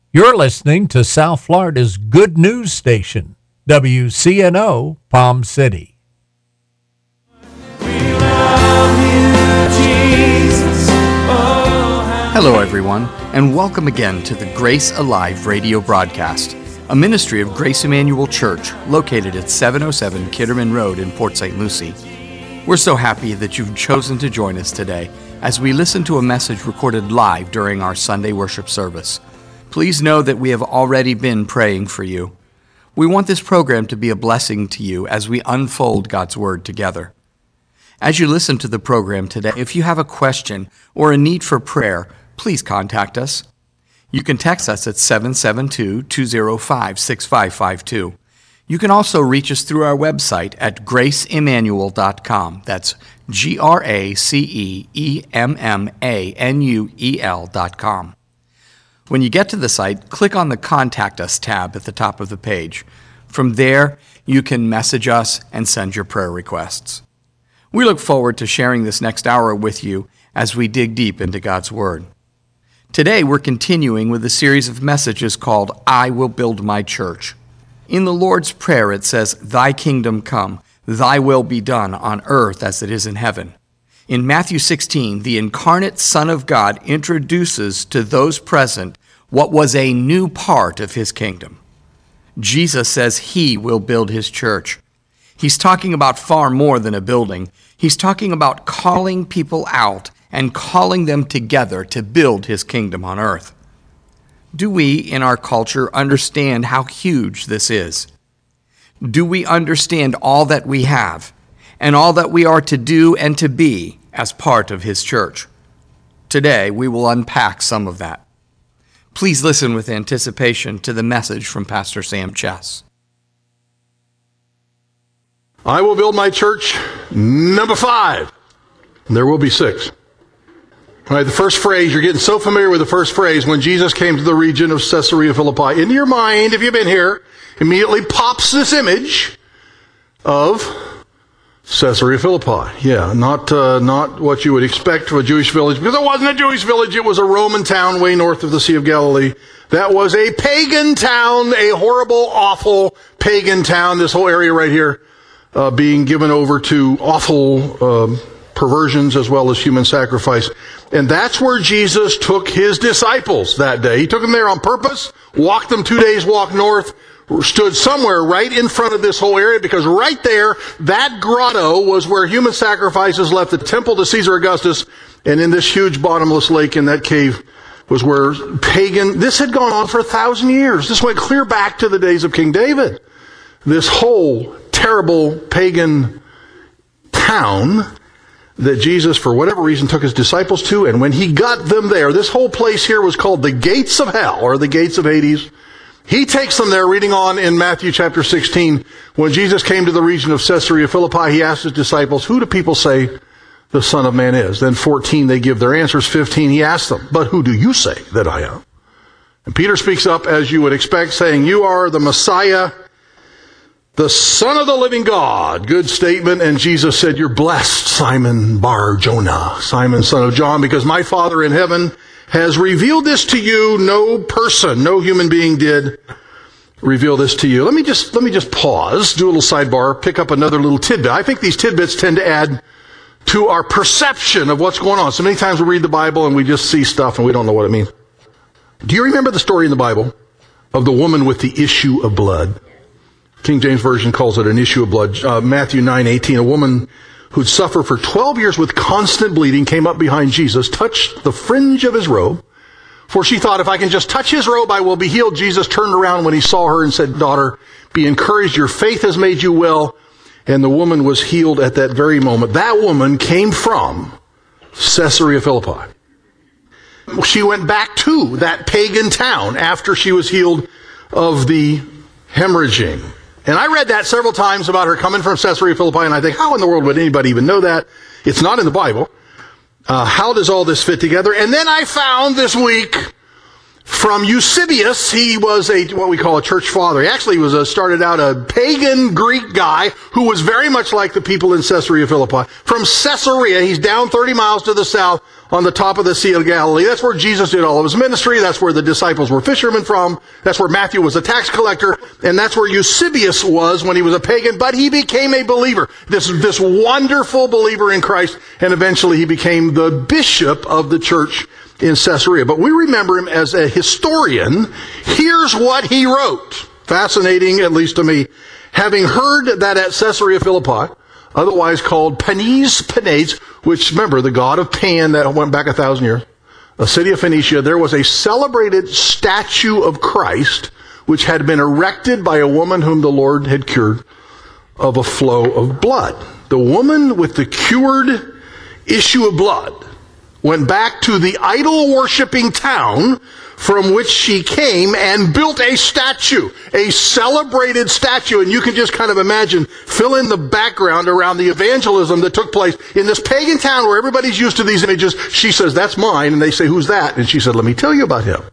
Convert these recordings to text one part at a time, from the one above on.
You're listening to South Florida's good news station, WCNO Palm City. Hello, everyone, and welcome again to the Grace Alive radio broadcast, a ministry of Grace Emmanuel Church located at 707 Kitterman Road in Port St. Lucie. We're so happy that you've chosen to join us today as we listen to a message recorded live during our Sunday worship service. Please know that we have already been praying for you. We want this program to be a blessing to you as we unfold God's Word together. As you listen to the program today, if you have a question or a need for prayer, please contact us. You can text us at 772-205-6552. You can also reach us through our website at graceemmanuel.com. That's GraceEmmanuel.com. When you get to the site, click on the Contact Us tab at the top of the page. From there, you can message us and send your prayer requests. We look forward to sharing this next hour with you as we dig deep into God's Word. Today, we're continuing with a series of messages called I Will Build My Church. In the Lord's Prayer, it says, Thy kingdom come, thy will be done on earth as it is in heaven. In Matthew 16, the incarnate Son of God introduces to those present what was a new part of his kingdom. Jesus says he will build his church. He's talking about far more than a building. He's talking about calling people out and calling them together to build his kingdom on earth. Do we, in our culture, understand how huge this is? Do we understand all that we have and all that we are to do and to be as part of his church? Today, we will unpack some of that. Please listen with anticipation to the message from Pastor Sam Chess. I will build my church, number 5. There will be 6. All right, the first phrase, you're getting so familiar with the first phrase, when Jesus came to the region of Caesarea Philippi. Into your mind, if you've been here, immediately pops this image of Caesarea Philippi. Yeah, not what you would expect from a Jewish village, because it wasn't a Jewish village, it was a Roman town way north of the Sea of Galilee. That was a pagan town, a horrible, awful pagan town, this whole area right here being given over to awful perversions as well as human sacrifice. And that's where Jesus took his disciples that day. He took them there on purpose, walked them 2 days walk north, stood somewhere right in front of this whole area, because right there, that grotto was where human sacrifices left the temple to Caesar Augustus, and in this huge bottomless lake in that cave was where this had gone on for 1,000 years. This went clear back to the days of King David. This whole terrible pagan town that Jesus, for whatever reason, took his disciples to, and when he got them there, this whole place here was called the Gates of Hell, or the Gates of Hades. He takes them there, reading on in Matthew chapter 16. When Jesus came to the region of Caesarea Philippi, he asked his disciples, who do people say the Son of Man is? Then 14, they give their answers. 15, he asked them, but who do you say that I am? And Peter speaks up, as you would expect, saying, you are the Messiah, the Son of the living God. Good statement. And Jesus said, you're blessed, Simon Bar-Jonah, Simon, son of John, because my Father in heaven has revealed this to you. No person, no human being did reveal this to you. Let me just pause, do a little sidebar, pick up another little tidbit. I think these tidbits tend to add to our perception of what's going on. So many times we read the Bible and we just see stuff and we don't know what it means. Do you remember the story in the Bible of the woman with the issue of blood? King James Version calls it an issue of blood. Matthew 9:18, a woman who'd suffered for 12 years with constant bleeding came up behind Jesus, touched the fringe of his robe, for she thought, if I can just touch his robe, I will be healed. Jesus turned around when he saw her and said, daughter, be encouraged, your faith has made you well. And the woman was healed at that very moment. That woman came from Caesarea Philippi. She went back to that pagan town after she was healed of the hemorrhaging. And I read that several times about her coming from Caesarea Philippi, and I think, how in the world would anybody even know that? It's not in the Bible. How does all this fit together? And then I found this week from Eusebius. He was what we call a church father. He actually started out a pagan Greek guy who was very much like the people in Caesarea Philippi. From Caesarea, he's down 30 miles to the south on the top of the Sea of Galilee. That's where Jesus did all of his ministry. That's where the disciples were fishermen from. That's where Matthew was a tax collector. And that's where Eusebius was when he was a pagan. But he became a believer, this wonderful believer in Christ. And eventually he became the bishop of the church in Caesarea. But we remember him as a historian. Here's what he wrote. Fascinating, at least to me. Having heard that at Caesarea Philippi, otherwise called Panis Panades, which, remember, the god of Pan that went back 1,000 years, a city of Phoenicia, there was a celebrated statue of Christ which had been erected by a woman whom the Lord had cured of a flow of blood. The woman with the cured issue of blood went back to the idol-worshipping town from which she came and built a statue, a celebrated statue. And you can just kind of imagine, fill in the background around the evangelism that took place in this pagan town where everybody's used to these images. She says, that's mine. And they say, who's that? And she said, let me tell you about him.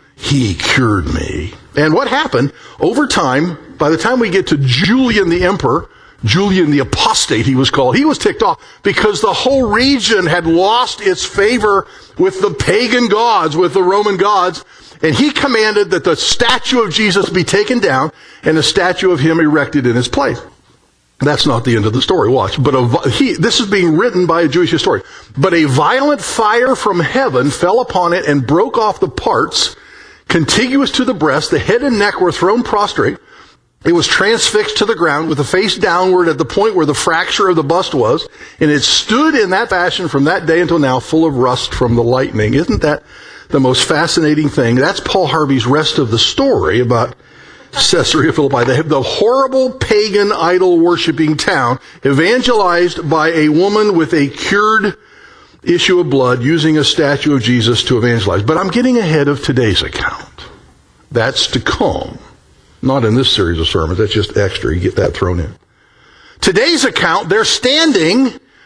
He cured me. And what happened over time, by the time we get to Julian the emperor, Julian the Apostate, he was called. He was ticked off because the whole region had lost its favor with the pagan gods, with the Roman gods. And he commanded that the statue of Jesus be taken down and a statue of him erected in his place. That's not the end of the story. Watch. But this is being written by a Jewish historian. But a violent fire from heaven fell upon it and broke off the parts contiguous to the breast. The head and neck were thrown prostrate. It was transfixed to the ground with the face downward at the point where the fracture of the bust was, and it stood in that fashion from that day until now, full of rust from the lightning. Isn't that the most fascinating thing? That's Paul Harvey's rest of the story about Caesarea Philippi. They have the horrible pagan idol-worshipping town evangelized by a woman with a cured issue of blood using a statue of Jesus to evangelize. But I'm getting ahead of today's account. That's to come. Not in this series of sermons. That's just extra. You get that thrown in. Today's account, they're standing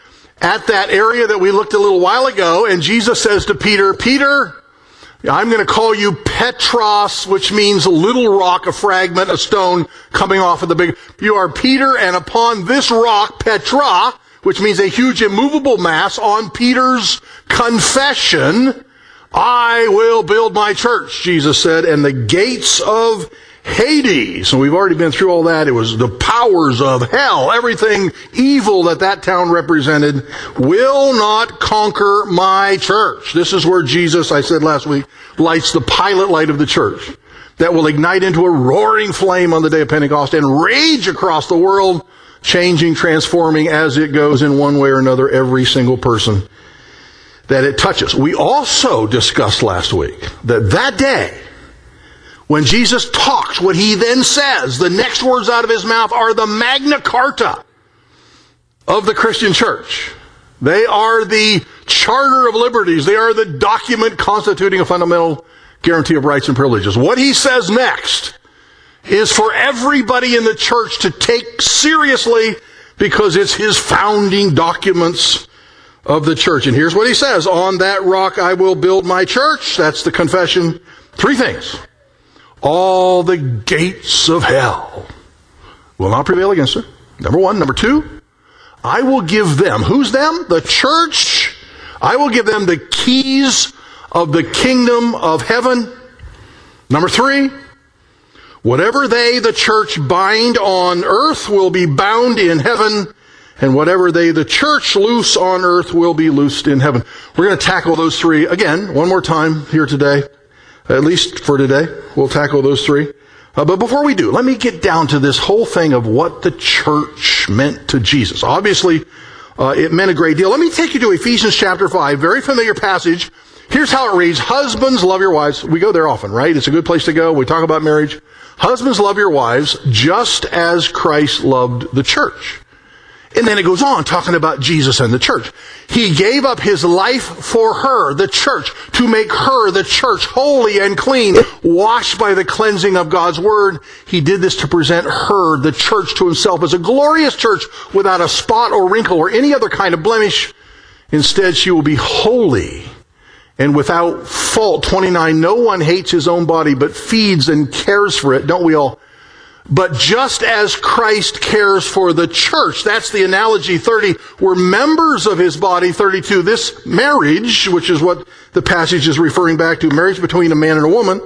at that area that we looked at a little while ago, and Jesus says to Peter, Peter, I'm going to call you Petros, which means a little rock, a fragment, a stone coming off of the big. You are Peter, and upon this rock, Petra, which means a huge immovable mass, on Peter's confession, I will build my church, Jesus said, and the gates of Hades. And we've already been through all that. It was the powers of hell. Everything evil that town represented will not conquer my church. This is where Jesus, I said last week, lights the pilot light of the church that will ignite into a roaring flame on the day of Pentecost and rage across the world, changing, transforming as it goes in one way or another every single person that it touches. We also discussed last week that day, when Jesus talks, what he then says, the next words out of his mouth are the Magna Carta of the Christian church. They are the Charter of Liberties. They are the document constituting a fundamental guarantee of rights and privileges. What he says next is for everybody in the church to take seriously because it's his founding documents of the church. And here's what he says, on that rock I will build my church. That's the confession. 3 things. All the gates of hell will not prevail against her. Number 1. Number 2, I will give them. Who's them? The church. I will give them the keys of the kingdom of heaven. Number 3, whatever they, the church, bind on earth will be bound in heaven, and whatever they, the church, loose on earth will be loosed in heaven. We're going to tackle those 3 again, one more time here today. At least for today, we'll tackle those 3. But before we do, let me get down to this whole thing of what the church meant to Jesus. Obviously, it meant a great deal. Let me take you to Ephesians chapter 5, very familiar passage. Here's how it reads. Husbands, love your wives. We go there often, right? It's a good place to go. We talk about marriage. Husbands, love your wives, just as Christ loved the church. And then it goes on talking about Jesus and the church. He gave up his life for her, the church, to make her, the church, holy and clean, washed by the cleansing of God's word. He did this to present her, the church, to himself as a glorious church without a spot or wrinkle or any other kind of blemish. Instead, she will be holy and without fault. 29, no one hates his own body but feeds and cares for it. Don't we all? But just as Christ cares for the church, that's the analogy. 30, we're members of his body. 32, this marriage, which is what the passage is referring back to, marriage between a man and a woman,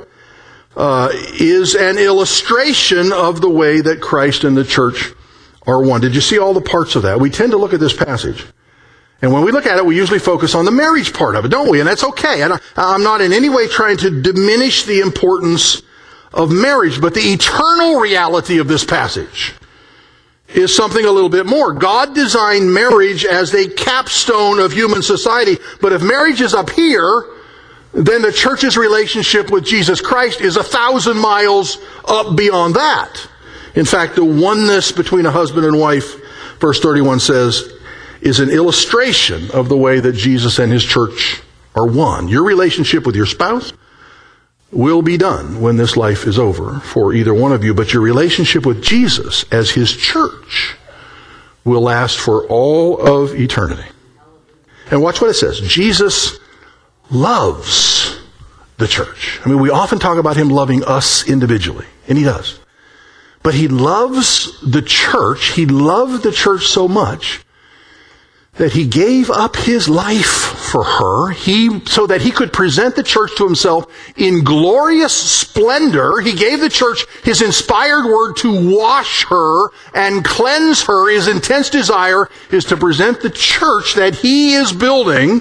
is an illustration of the way that Christ and the church are one. Did you see all the parts of that? We tend to look at this passage, and when we look at it, we usually focus on the marriage part of it, don't we? And that's okay. I'm not in any way trying to diminish the importance of marriage, but the eternal reality of this passage is something a little bit more. God designed marriage as a capstone of human society, but if marriage is up here, then the church's relationship with Jesus Christ is 1,000 miles up beyond that. In fact, the oneness between a husband and wife, verse 31 says, is an illustration of the way that Jesus and his church are one. Your relationship with your spouse will be done when this life is over for either one of you, but your relationship with Jesus as his church will last for all of eternity. And watch what it says. Jesus loves the church. I mean, we often talk about him loving us individually, and he does. But he loves the church. He loved the church so much that he gave up his life for her, so that he could present the church to himself in glorious splendor. He gave the church his inspired word to wash her and cleanse her. His intense desire is to present the church that he is building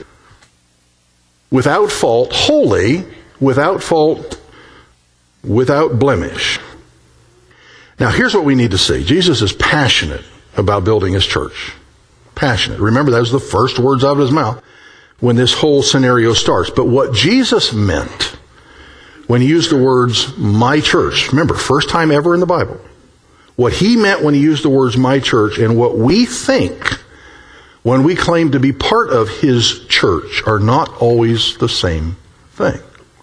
without fault, holy, without fault, without blemish. Now here's what we need to see. Jesus is passionate about building his church. Passionate. Remember, that was the first words out of his mouth when this whole scenario starts. But what Jesus meant when he used the words, my church, remember, first time ever in the Bible, what he meant when he used the words, my church, and what we think when we claim to be part of his church are not always the same thing.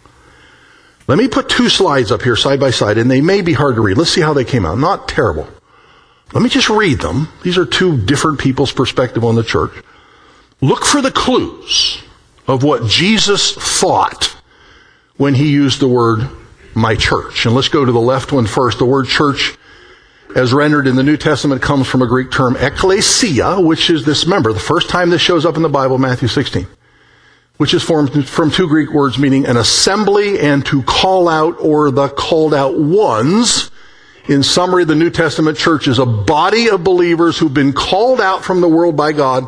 Let me put two slides up here side by side, and they may be hard to read. Let's see how they came out. Not terrible. Let me just read them. These are two different people's perspective on the church. Look for the clues of what Jesus thought when he used the word my church. And let's go to the left one first. The word church, as rendered in the New Testament, comes from a Greek term ekklesia, which is this, remember, the first time this shows up in the Bible, Matthew 16, which is formed from two Greek words meaning an assembly and to call out, or the called out ones. In summary, the New Testament church is a body of believers who've been called out from the world by God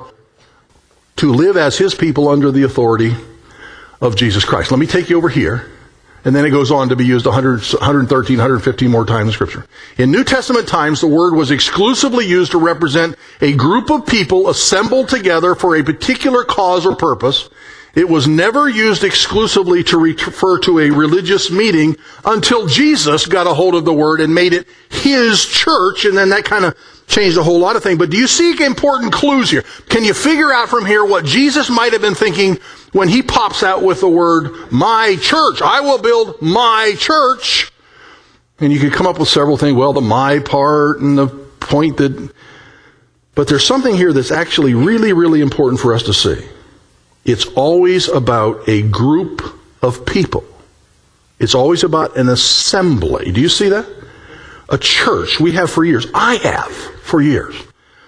to live as his people under the authority of Jesus Christ. Let me take you over here. And then it goes on to be used 113, 115 more times in Scripture. In New Testament times, the word was exclusively used to represent a group of people assembled together for a particular cause or purpose. It was never used exclusively to refer to a religious meeting until Jesus got a hold of the word and made it his church, and then that kind of changed a whole lot of things. But do you see important clues here? Can you figure out from here what Jesus might have been thinking when he pops out with the word, my church? I will build my church. And you could come up with several things. Well, the my part and the point that... But there's something here that's actually really, really important for us to see. It's always about a group of people. It's always about an assembly. Do you see that? A church. We have for years, I have for years,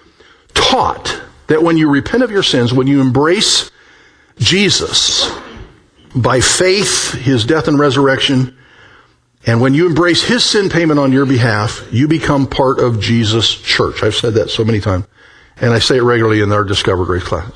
taught that when you repent of your sins, when you embrace Jesus by faith, his death and resurrection, and when you embrace his sin payment on your behalf, you become part of Jesus' church. I've said that so many times, and I say it regularly in our Discover Grace classes.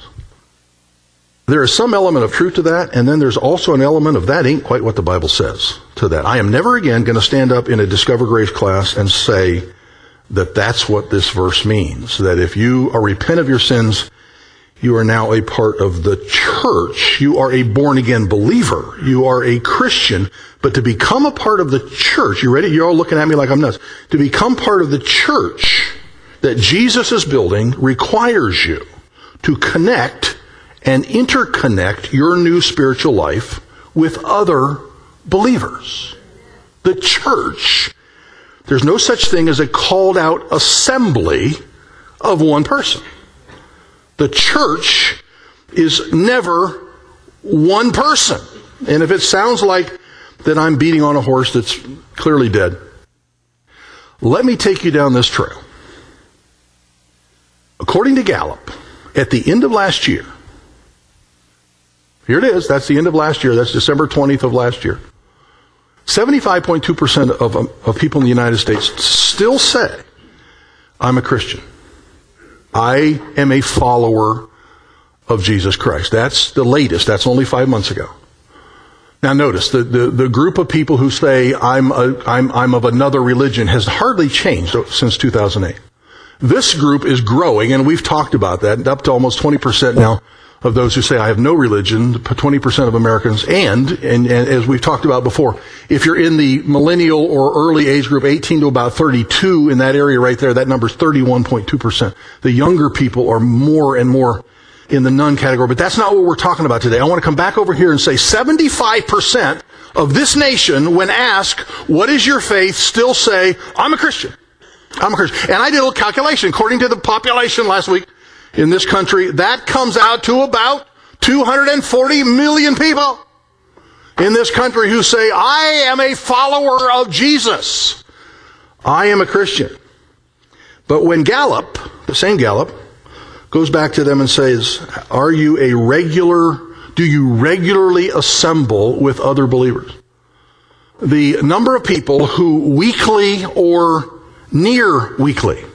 There is some element of truth to that, and then there's also an element of that ain't quite what the Bible says to that. I am never again going to stand up in a Discover Grace class and say that that's what this verse means. That if you are repent of your sins, you are now a part of the church. You are a born-again believer. You are a Christian. But to become a part of the church, you ready? You're all looking at me like I'm nuts. To become part of the church that Jesus is building requires you to connect and interconnect your new spiritual life with other believers. The church, there's no such thing as a called out assembly of one person. The church is never one person. And if it sounds like that I'm beating on a horse that's clearly dead, Let me take you down this trail. According to Gallup, at the end of last year, here it is, that's the end of last year, that's December 20th of last year, 75.2% of people in the United States still say, I'm a Christian. I am a follower of Jesus Christ. That's the latest. That's only 5 months ago. Now notice, the group of people who say I'm of another religion has hardly changed since 2008. This group is growing, and we've talked about that, up to almost 20% now of those who say I have no religion, 20% of Americans, and as we've talked about before, if you're in the millennial or early age group, 18 to about 32, in that area right there, that number's 31.2%. The younger people are more and more in the none category, but that's not what we're talking about today. I want to come back over here and say 75% of this nation, when asked, what is your faith, still say, I'm a Christian. I'm a Christian. And I did a little calculation. According to the population last week in this country, that comes out to about 240 million people in this country who say, I am a follower of Jesus. I am a Christian. But when Gallup, the same Gallup, goes back to them and says, do you regularly assemble with other believers? The number of people who weekly or near weekly,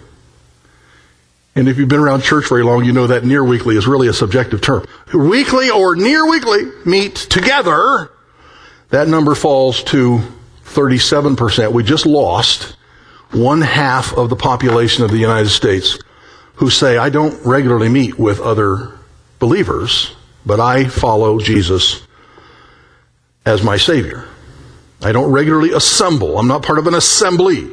and if you've been around church very long, you know that near weekly is really a subjective term. Weekly or near weekly meet together, that number falls to 37%. We just lost 1/2 of the population of the United States who say, I don't regularly meet with other believers, but I follow Jesus as my Savior. I don't regularly assemble. I'm not part of an assembly.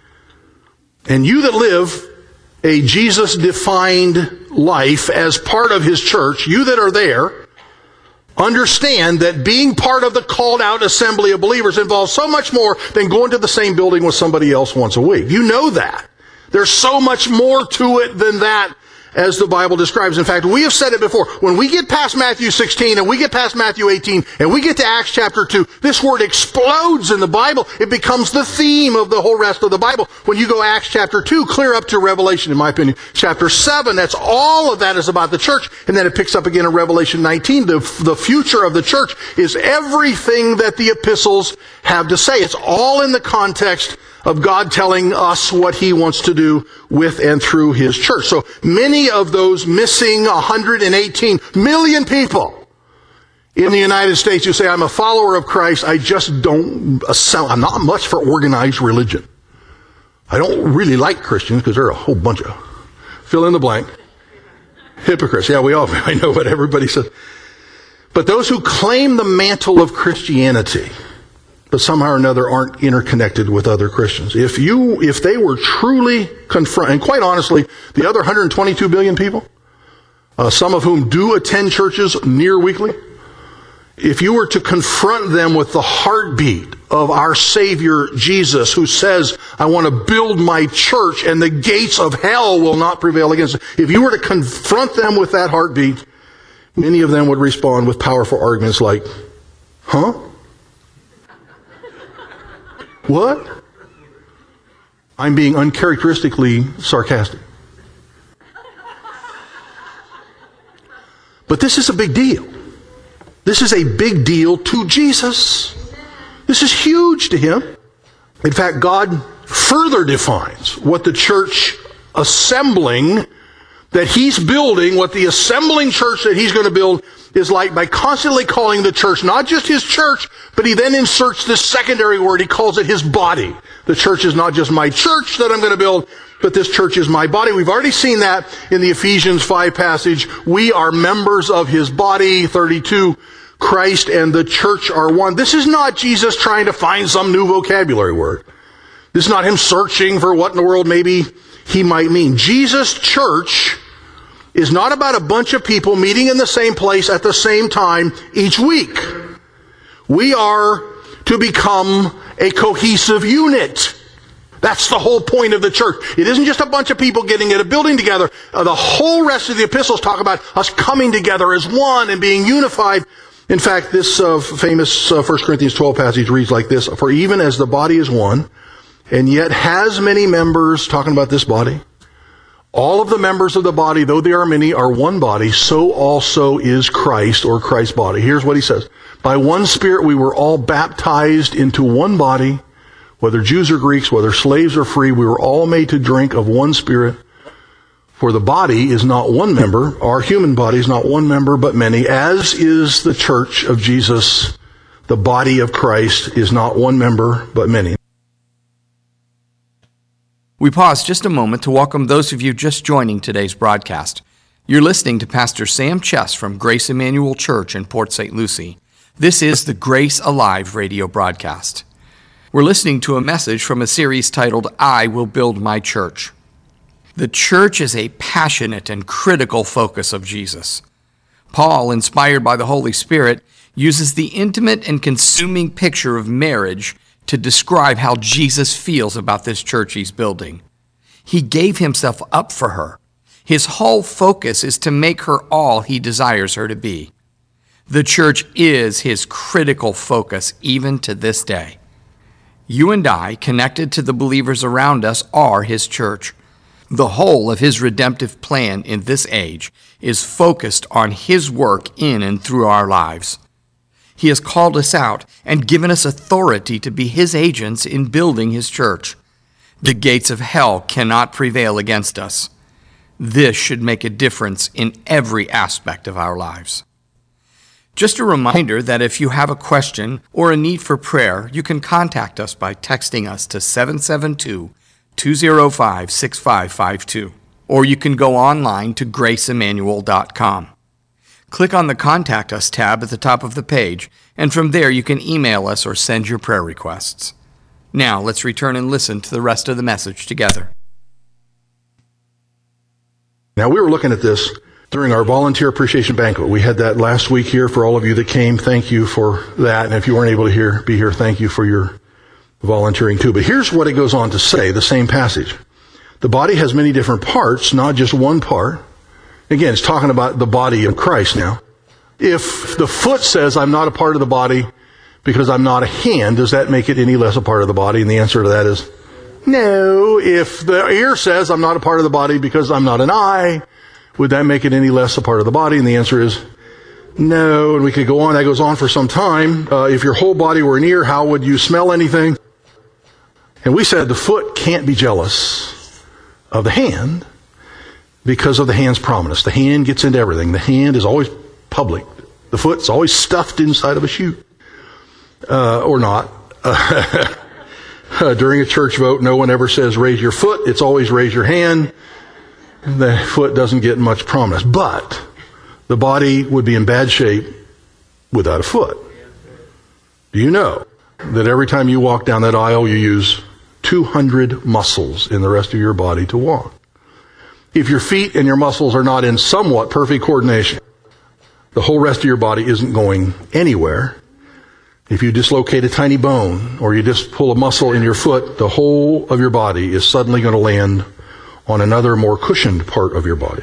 And you that live a Jesus-defined life as part of His church, you that are there, understand that being part of the called-out assembly of believers involves so much more than going to the same building with somebody else once a week. You know that. There's so much more to it than that, as the Bible describes. In fact, we have said it before. When we get past Matthew 16 and we get past Matthew 18 and we get to Acts chapter 2, this word explodes in the Bible. It becomes the theme of the whole rest of the Bible. When you go Acts chapter 2, clear up to Revelation, in my opinion, chapter 7, that's all of that is about the church. And then it picks up again in Revelation 19. The future of the church is everything that the epistles have to say. It's all in the context of God telling us what He wants to do with and through His church. So many of those missing 118 million people in the United States who say, I'm a follower of Christ, I just don't, I'm not much for organized religion. I don't really like Christians because they're a whole bunch of, fill in the blank, hypocrites. Yeah, I know what everybody says. But those who claim the mantle of Christianity, but somehow or another aren't interconnected with other Christians. If they were truly confronted, and quite honestly, the other 122 billion people, some of whom do attend churches near weekly, if you were to confront them with the heartbeat of our Savior Jesus, who says, I want to build my church and the gates of hell will not prevail against it. If you were to confront them with that heartbeat, many of them would respond with powerful arguments like, huh? What? I'm being uncharacteristically sarcastic. But this is a big deal. This is a big deal to Jesus. This is huge to Him. In fact, God further defines what the church assembling that He's building, what the assembling church that He's going to build is like, by constantly calling the church not just His church, but He then inserts this secondary word. He calls it His body. The church is not just my church that I'm going to build, but this church is my body. We've already seen that in the Ephesians 5 passage. We are members of His body, 32. Christ and the church are one. This is not Jesus trying to find some new vocabulary word. This is not Him searching for what in the world maybe He might mean. Jesus' church is not about a bunch of people meeting in the same place at the same time each week. We are to become a cohesive unit. That's the whole point of the church. It isn't just a bunch of people getting in a building together. The whole rest of the epistles talk about us coming together as one and being unified. In fact, this famous 1 Corinthians 12 passage reads like this, For even as the body is one, and yet has many members, talking about this body. All of the members of the body, though they are many, are one body, so also is Christ, or Christ's body. Here's what he says. By one Spirit we were all baptized into one body, whether Jews or Greeks, whether slaves or free, we were all made to drink of one Spirit. For the body is not one member, our human body is not one member, but many, as is the church of Jesus. The body of Christ is not one member, but many. We pause just a moment to welcome those of you just joining today's broadcast. You're listening to Pastor Sam Chess from Grace Emmanuel Church in Port St. Lucie. This is the Grace Alive radio broadcast. We're listening to a message from a series titled, I Will Build My Church. The church is a passionate and critical focus of Jesus. Paul, inspired by the Holy Spirit, uses the intimate and consuming picture of marriage to describe how Jesus feels about this church he's building. He gave himself up for her. His whole focus is to make her all he desires her to be. The church is his critical focus even to this day. You and I, connected to the believers around us, are his church. The whole of his redemptive plan in this age is focused on his work in and through our lives. He has called us out and given us authority to be his agents in building his church. The gates of hell cannot prevail against us. This should make a difference in every aspect of our lives. Just a reminder that if you have a question or a need for prayer, you can contact us by texting us to 772-205-6552, or you can go online to graceemmanuel.com. Click on the Contact Us tab at the top of the page, and from there you can email us or send your prayer requests. Now let's return and listen to the rest of the message together. Now, we were looking at this during our volunteer appreciation banquet. We had that last week here for all of you that came. Thank you for that. And if you weren't able to be here, thank you for your volunteering too. But here's what it goes on to say, the same passage. The body has many different parts, not just one part. Again, it's talking about the body of Christ now. If the foot says, I'm not a part of the body because I'm not a hand, does that make it any less a part of the body? And the answer to that is no. If the ear says, I'm not a part of the body because I'm not an eye, would that make it any less a part of the body? And the answer is no. And we could go on. That goes on for some time. If your whole body were an ear, how would you smell anything? And we said the foot can't be jealous of the hand because of the hand's prominence. The hand gets into everything. The hand is always public. The foot's always stuffed inside of a shoe. Or not. During a church vote, no one ever says raise your foot. It's always raise your hand. The foot doesn't get much prominence. But the body would be in bad shape without a foot. Do you know that every time you walk down that aisle, you use 200 muscles in the rest of your body to walk? If your feet and your muscles are not in somewhat perfect coordination, the whole rest of your body isn't going anywhere. If you dislocate a tiny bone or you just pull a muscle in your foot, the whole of your body is suddenly going to land on another more cushioned part of your body.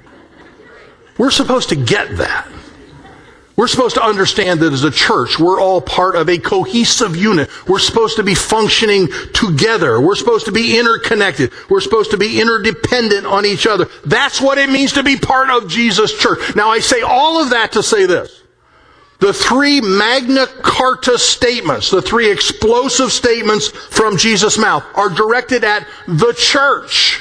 We're supposed to get that. We're supposed to understand that as a church, we're all part of a cohesive unit. We're supposed to be functioning together. We're supposed to be interconnected. We're supposed to be interdependent on each other. That's what it means to be part of Jesus' church. Now, I say all of that to say this. The three Magna Carta statements, the three explosive statements from Jesus' mouth, are directed at the church.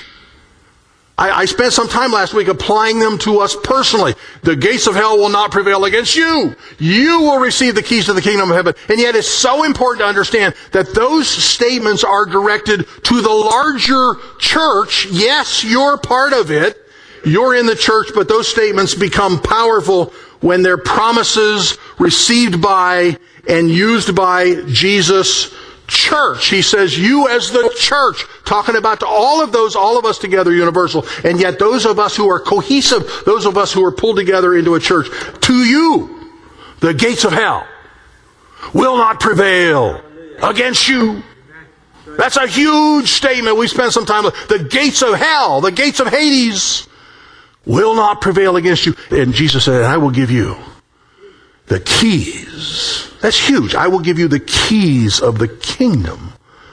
I spent some time last week applying them to us personally. The gates of hell will not prevail against you. You will receive the keys to the kingdom of heaven. And yet it's so important to understand that those statements are directed to the larger church. Yes, you're part of it. You're in the church, but those statements become powerful when they're promises received by and used by Jesus' church. He says, you as the church, talking about all of us together, universal. And yet those of us who are cohesive, those of us who are pulled together into a church, to you, the gates of hell will not prevail against you. That's a huge statement. We spent some time with the gates of hell, the gates of Hades will not prevail against you. And Jesus said, I will give you the keys. That's huge. I will give you the keys of the kingdom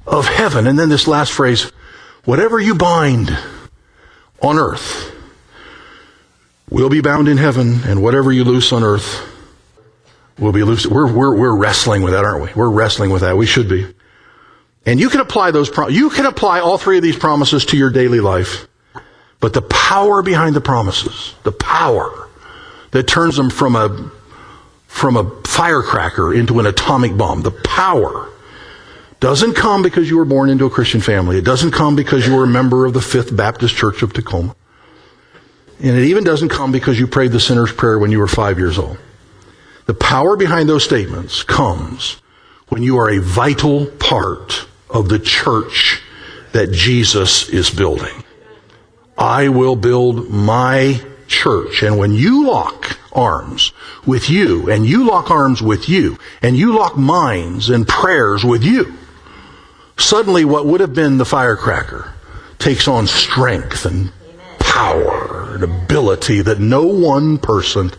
of heaven. And then this last phrase, whatever you bind on earth will be bound in heaven, and whatever you loose on earth will be loose. We're wrestling with that, aren't we? We're wrestling with that. We should be. And you can apply you can apply all three of these promises to your daily life. But the power behind the promises, the power that turns them from a firecracker into an atomic bomb, the power doesn't come because you were born into a Christian family. It doesn't come because you were a member of the Fifth Baptist Church of Tacoma. And it even doesn't come because you prayed the sinner's prayer when you were 5 years old. The power behind those statements comes when you are a vital part of the church that Jesus is building. I will build my church. And when you lock arms with you, and you lock arms with you, and you lock minds and prayers with you, suddenly what would have been the firecracker takes on strength and power and ability that no one person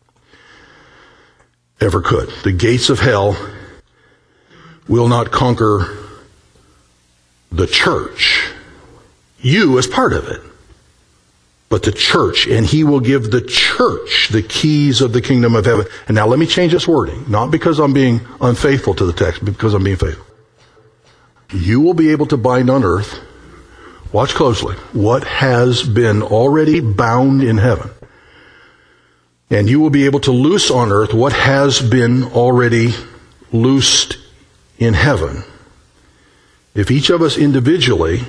ever could. The gates of hell will not conquer the church. You as part of it. But the church, and he will give the church the keys of the kingdom of heaven. And now let me change this wording, not because I'm being unfaithful to the text, but because I'm being faithful. You will be able to bind on earth, watch closely, what has been already bound in heaven. And you will be able to loose on earth what has been already loosed in heaven. If each of us individually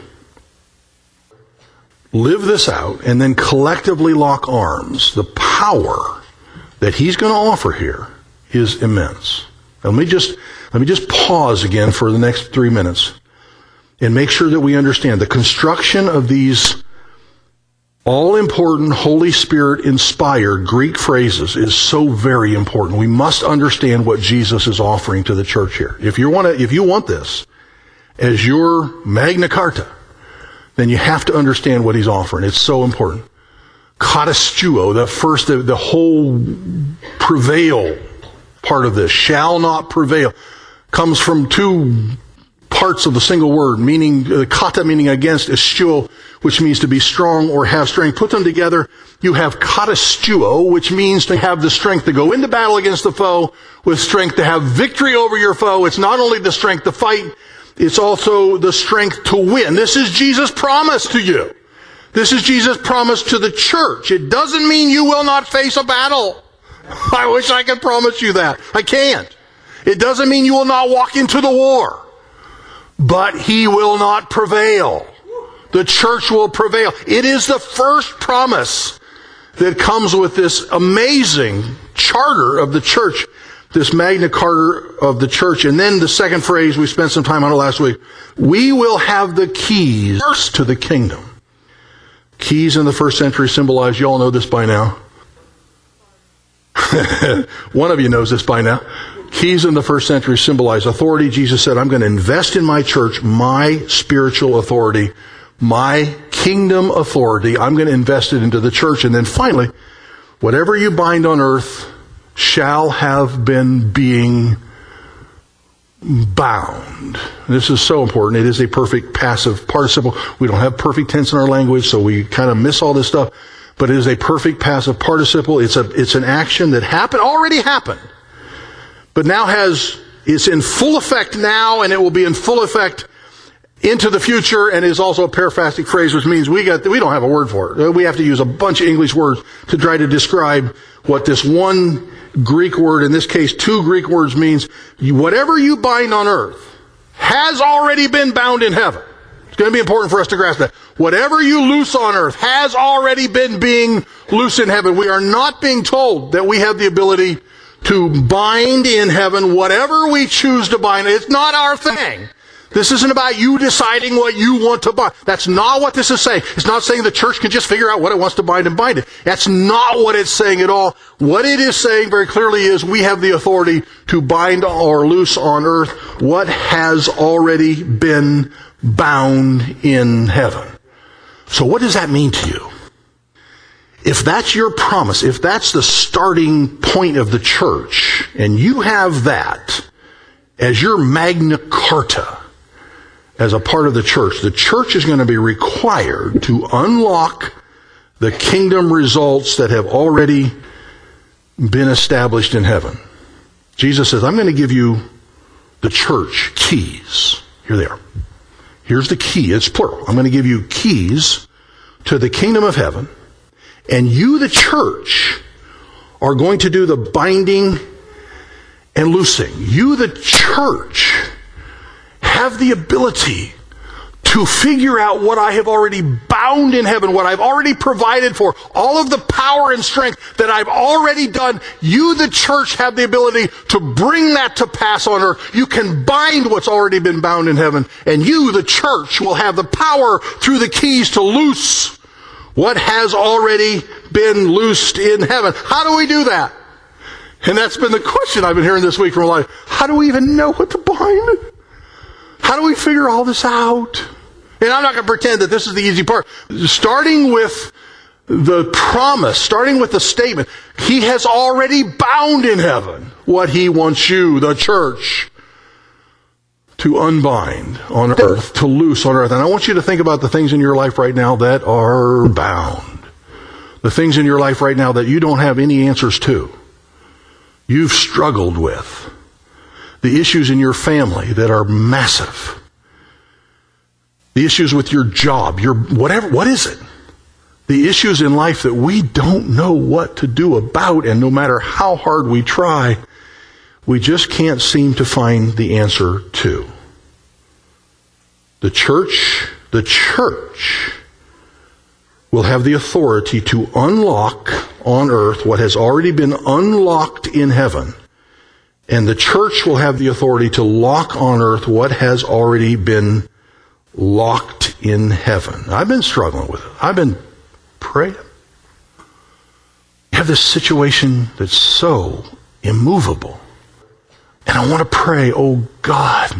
live this out and then collectively lock arms, the power that he's going to offer here is immense. Let me just pause again for the next 3 minutes and make sure that we understand the construction of these all-important, Holy Spirit-inspired Greek phrases is so very important. We must understand what Jesus is offering to the church here. If you want this as your Magna Carta, then you have to understand what he's offering. It's so important. Katastuo, the whole prevail part of this, shall not prevail, comes from two parts of the single word, meaning kata meaning against, estuo, which means to be strong or have strength. Put them together, you have katastuo, which means to have the strength to go into battle against the foe, with strength to have victory over your foe. It's not only the strength to fight, it's also the strength to win. This is Jesus' promise to you. This is Jesus' promise to the church. It doesn't mean you will not face a battle. I wish I could promise you that. I can't. It doesn't mean you will not walk into the war. But he will not prevail. The church will prevail. It is the first promise that comes with this amazing charter of the church, this Magna Carta of the church. And then the second phrase, we spent some time on it last week. We will have the keys to the kingdom. Keys in the first century symbolize, you all know this by now. One of you knows this by now. Keys in the first century symbolize authority. Jesus said, I'm going to invest in my church, my spiritual authority, my kingdom authority. I'm going to invest it into the church. And then finally, whatever you bind on earth shall have been being bound. This is so important. It is a perfect passive participle. We don't have perfect tense in our language, so we kind of miss all this stuff. But it is a perfect passive participle. It's an action that already happened, but now is in full effect now, and it will be in full effect into the future, and is also a paraphrastic phrase, which means we don't have a word for it. We have to use a bunch of English words to try to describe what this one Greek word, in this case 2 Greek words, means. Whatever you bind on earth has already been bound in heaven. It's going to be important for us to grasp that. Whatever you loose on earth has already been being loose in heaven. We are not being told that we have the ability to bind in heaven whatever we choose to bind. It's not our thing. This isn't about you deciding what you want to bind. That's not what this is saying. It's not saying the church can just figure out what it wants to bind and bind it. That's not what it's saying at all. What it is saying very clearly is we have the authority to bind or loose on earth what has already been bound in heaven. So what does that mean to you? If that's your promise, if that's the starting point of the church, and you have that as your Magna Carta, as a part of the church is going to be required to unlock the kingdom results that have already been established in heaven. Jesus says, I'm going to give you the church keys. Here they are. Here's the key. It's plural. I'm going to give you keys to the kingdom of heaven, and you, the church, are going to do the binding and loosing. You, the church, have the ability to figure out what I have already bound in heaven, what I've already provided for, all of the power and strength that I've already done. You, the church, have the ability to bring that to pass on earth. You can bind what's already been bound in heaven, and you, the church, will have the power through the keys to loose what has already been loosed in heaven. How do we do that? And that's been the question I've been hearing this week from a lot. How do we even know what to bind? How do we figure all this out? And I'm not going to pretend that this is the easy part. Starting with the promise, starting with the statement, He has already bound in heaven what He wants you, the church, to unbind on earth, to loose on earth. And I want you to think about the things in your life right now that are bound. The things in your life right now that you don't have any answers to. You've struggled with. The issues in your family that are massive. The issues with your job, your whatever, what is it? The issues in life that we don't know what to do about, and no matter how hard we try, we just can't seem to find the answer to. The church will have the authority to unlock on earth what has already been unlocked in heaven. And the church will have the authority to lock on earth what has already been locked in heaven. I've been struggling with it. I've been praying. You have this situation that's so immovable. And I want to pray, oh God,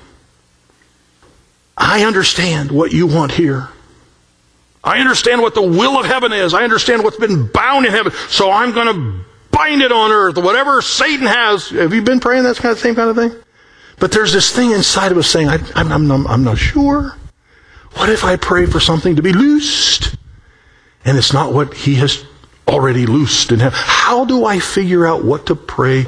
I understand what you want here. I understand what the will of heaven is. I understand what's been bound in heaven. So I'm going to bind it on earth. Whatever Satan has. Have you been praying that same kind of thing? But there's this thing inside of us saying, I'm not sure. What if I pray for something to be loosed? And it's not what He has already loosed in heaven. How do I figure out what to pray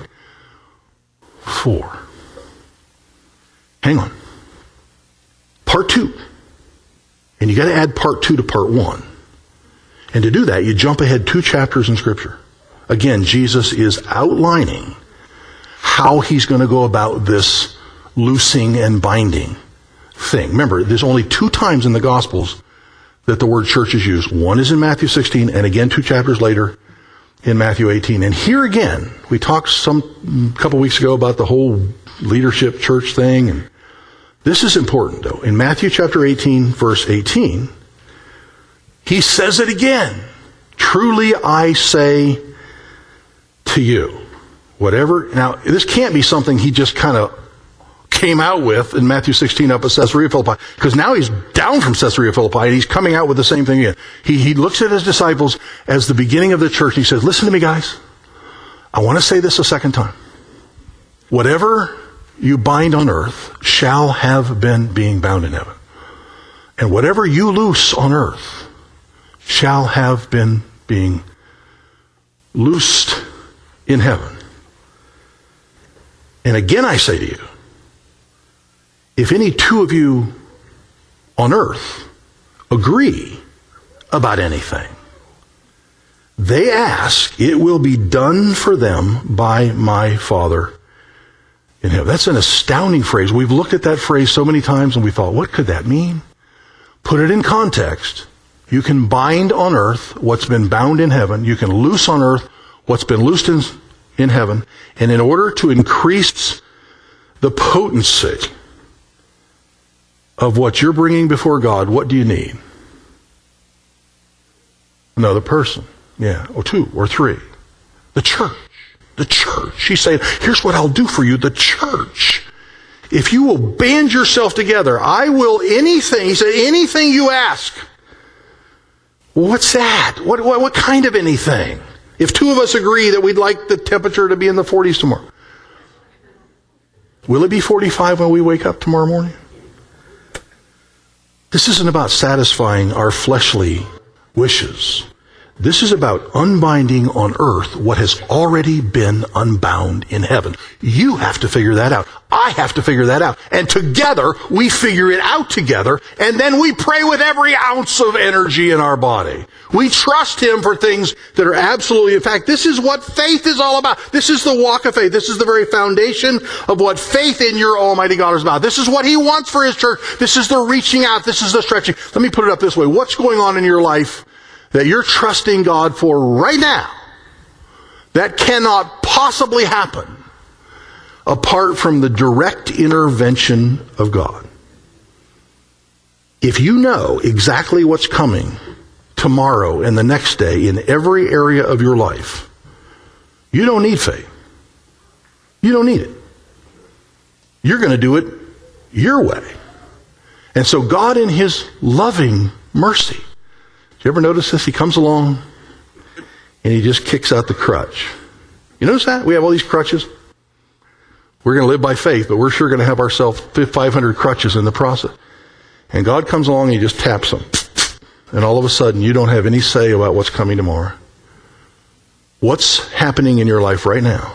for? Hang on. Part 2. And you got to add part 2 to part 1. And to do that, you jump ahead 2 chapters in Scripture. Again, Jesus is outlining how He's going to go about this loosing and binding thing. Remember, there's only 2 times in the Gospels that the word church is used. One is in Matthew 16, and again 2 chapters later in Matthew 18. And here again, we talked a couple weeks ago about the whole leadership church thing. And this is important, though. In Matthew chapter 18, verse 18, He says it again. Truly I say to you. Whatever. Now, this can't be something He just kind of came out with in Matthew 16 up at Caesarea Philippi. Because now He's down from Caesarea Philippi and He's coming out with the same thing again. He looks at His disciples as the beginning of the church and He says, listen to me, guys. I want to say this a second time. Whatever you bind on earth shall have been being bound in heaven. And whatever you loose on earth shall have been being loosed in heaven. And again I say to you, if any 2 of you on earth agree about anything they ask, it will be done for them by my Father in heaven. That's an astounding phrase. We've looked at that phrase so many times and we thought, what could that mean? Put it in context. You can bind on earth what's been bound in heaven. You can loose on earth what's been loosed in heaven. And in order to increase the potency of what you're bringing before God, what do you need? Another person. Yeah, or 2 or 3. The church. The church. He's saying, here's what I'll do for you, the church. If you will band yourself together, I will anything. He said, anything you ask. What's that? What kind of anything? If 2 of us agree that we'd like the temperature to be in the 40s tomorrow, will it be 45 when we wake up tomorrow morning? This isn't about satisfying our fleshly wishes. This is about unbinding on earth what has already been unbound in heaven. You have to figure that out. I have to figure that out. And together, we figure it out together, and then we pray with every ounce of energy in our body. We trust Him for things that are absolutely, in fact, this is what faith is all about. This is the walk of faith. This is the very foundation of what faith in your Almighty God is about. This is what He wants for His church. This is the reaching out. This is the stretching. Let me put it up this way. What's going on in your life that you're trusting God for right now that cannot possibly happen apart from the direct intervention of God? If you know exactly what's coming tomorrow and the next day in every area of your life, you don't need faith. You don't need it. You're going to do it your way. And so God, in His loving mercy, do you ever notice this? He comes along and He just kicks out the crutch. You notice that? We have all these crutches. We're going to live by faith, but we're sure going to have ourselves 500 crutches in the process. And God comes along and He just taps them. And all of a sudden, you don't have any say about what's coming tomorrow. What's happening in your life right now